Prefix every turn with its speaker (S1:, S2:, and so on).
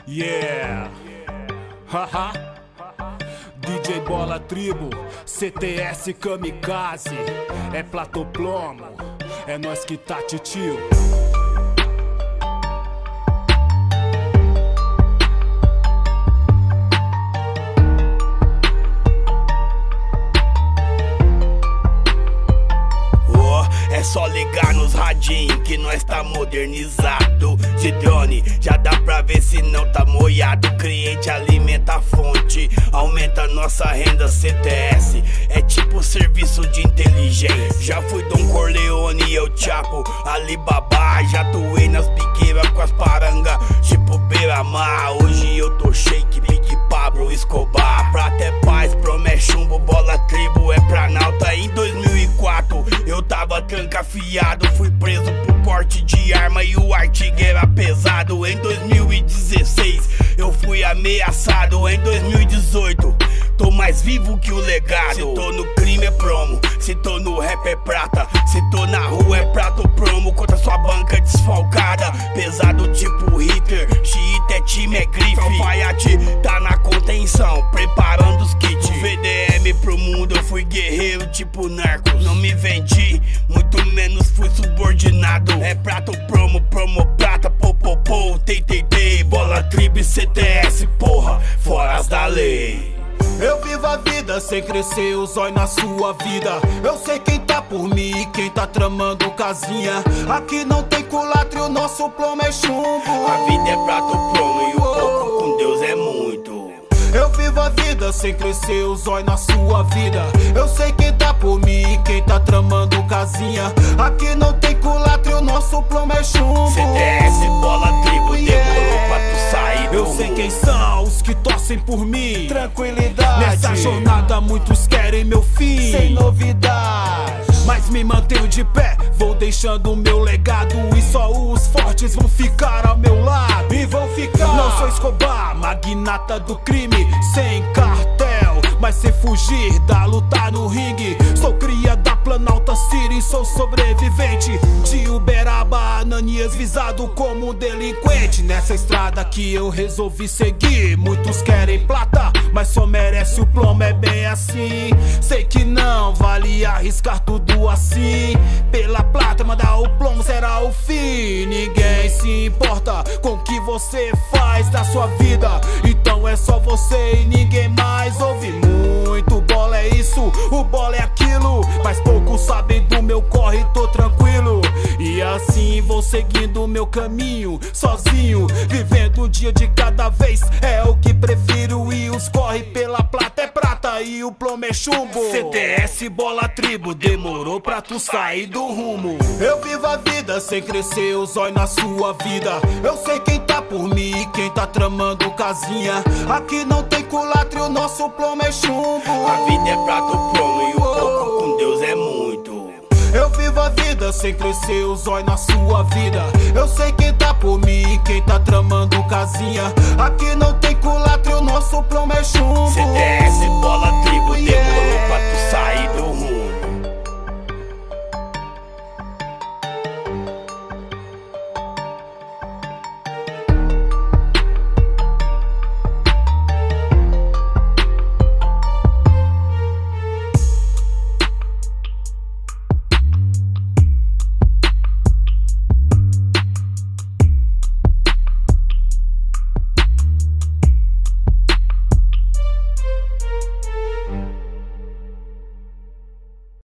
S1: Yeah, haha. DJ Bola Tribo, CTS Kamikaze. É platoplomo, é nós que tá, titio.
S2: É só ligar nos radinhos que nós tá modernizado. De drone, já dá pra ver se não tá molhado. Cliente alimenta a fonte, aumenta nossa renda. CTS é tipo serviço de inteligência. Já fui Don Corleone, eu Chapo, Alibaba. Já atuei nas biqueiras com as parangas, tipo Beira-Mar. Hoje eu tô shake, pique Pablo Escobar. Prata é paz, promete chumbo, Bola Tribo é pra nauta. Em 2004 eu tava trancafiado, fui preso por porte de arma e o artigo era pesado. Em 2016 eu fui ameaçado. Em 2018 tô mais vivo que o legado. Se tô no crime é promo, se tô no rap é prata, se tô na rua é prato promo contra sua banca desfalcada. Pesado tipo Hitler, xiita é time, é grife. Alfaiate tá na contenção, preparando os kits. VDM pro mundo, eu fui guerreiro tipo Narcos. Não me vendi, muito menos fui subordinado. É prato promo, promo prata, popopô, tei, Bola Tribo e CTS, porra, foras da lei.
S1: Eu vivo a vida sem crescer o zóio na sua vida. Eu sei quem tá por mim e quem tá tramando casinha. Aqui não tem culatra e o nosso plomo é chumbo.
S2: A vida é prato promo e o pouco com Deus é muito.
S1: Eu vivo a vida sem crescer o zóio na sua vida. Eu sei quem tá por mim e quem tá tramando casinha. Aqui não tem culatra e o nosso plomo é chumbo.
S2: CTS, Bola Tribo, demorou pra tu sair do
S1: Eu sei quem são os que torcem por mim.
S3: Tranquilidade.
S1: Nessa jornada muitos querem meu fim.
S3: Sem novidade.
S1: Mas me mantenho de pé, vou deixando o meu legado. E só os fortes vão ficar ao meu lado.
S3: E vão ficar.
S1: Não sou Escobar, magnata do crime, sem cartel, mas sem fugir da luta no ringue. Sou cria da Planalta City, sou sobrevivente de Uberaba, Ananias visado como um delinquente. Nessa estrada que eu resolvi seguir. Muitos querem plata, mas só merece o plomo, é bem assim. Sei que não vale arriscar tudo assim. Pela plata, mandar o plomo será o fim. Ninguém se importa com o que você faz da sua vida. Então é só você e ninguém mais. Ouve muito, bola é isso, o bola é aquilo. Mas poucos sabem do meu corre, tô tranquilo. E assim vou seguindo o meu caminho, sozinho, vivendo um dia de cada vez. É o que prefiro e os corre pela plata é prata e o plomo é chumbo. CTS, Bola Tribo, demorou pra tu sair do rumo. Eu vivo a vida sem crescer o zóio na sua vida. Eu sei quem tá por mim e quem tá tramando casinha. Aqui não tem culatra e o nosso plomo é chumbo.
S2: A vida é prato promo e o pouco com Deus é muito.
S1: Eu vivo a vida sem crescer o zóio na sua vida. Eu sei quem tá por mim e quem tá tramando casinha. Aqui não tem culatra e o nosso plomo é chumbo.
S2: CTS, Bola Tribo, demorou pra tu sair do rumo.